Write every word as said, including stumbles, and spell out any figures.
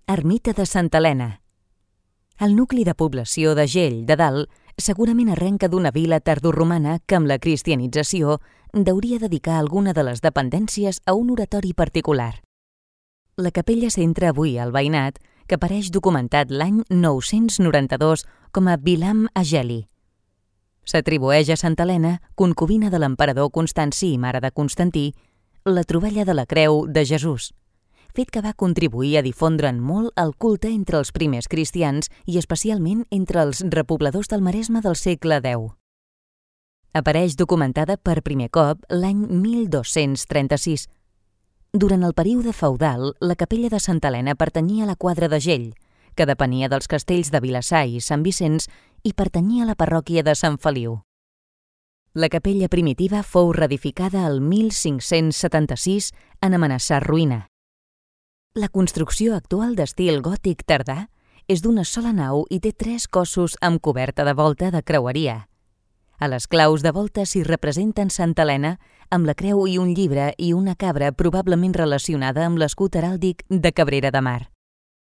Ermita de Santa Helena. El nucli de població de Gell de Dalt segurament arrenca d'una vila tardoromana que amb la cristianització deuria dedicar alguna de les dependències a un oratori particular. La capella centra avui al veïnat, que apareix documentat l'any nou-cents noranta-dos com a Vilam Ageli. S'atribueix a Santa Helena, concubina de l'emperador Constanci i mare de Constantí, la troballa de la Creu de Jesús, fet que va contribuir a difondre'n molt el culte entre els primers cristians i especialment entre els repobladors del Maresme del segle deu. Apareix documentada per primer cop l'any mil dos-cents trenta-sis. Durant el període feudal, la capella de Santa Helena pertanyia a la quadra de Gell, que depenia dels castells de Vilassar i Sant Vicenç i pertanyia a la parròquia de Sant Feliu. La capella primitiva fou reedificada el mil cinc-cents setanta-sis en amenaçar ruïna. La construcció actual d'estil gòtic tardà és d'una sola nau i té tres cossos amb coberta de volta de creueria. A les claus de volta s'hi representen Santa Helena amb la creu i un llibre i una cabra probablement relacionada amb l'escut heràldic de Cabrera de Mar.